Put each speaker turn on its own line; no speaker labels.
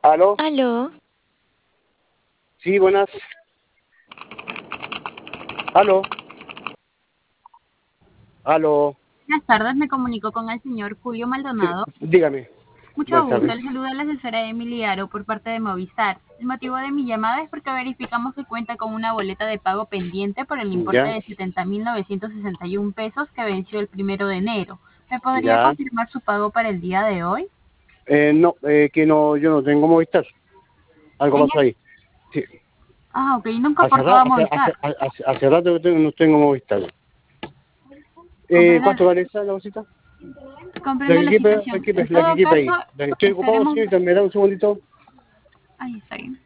¿Aló?
Aló,
Sí, buenas. ¿Aló? ¿Aló?
Buenas tardes, me comunico con el señor Julio
Sí,
Maldonado.
dígame.
Mucho
Buenas
gusto,
tardes.
le saluda la asesora Emily Aro por parte de Movistar. El motivo de mi llamada es porque verificamos que cuenta con una boleta de pago pendiente por el importe
Ya,
de 70.961 pesos que venció el 1 de enero. ¿Me podría
ya.
confirmar su pago para el día de hoy?
No, que no, yo no tengo Movistar. Algo
En
pasó
el-
ahí. Sí.
Ok, nunca portaba Movistar.
Hace rato que no tengo Movistar.
Comprendo,
¿Cuánto vale esa la cosita?
comprendo la situación. En
La que
todo
quepa
caso,
ahí. Estoy ocupado,
esperemos.
señorita, ¿me da un segundito?
Ahí está bien.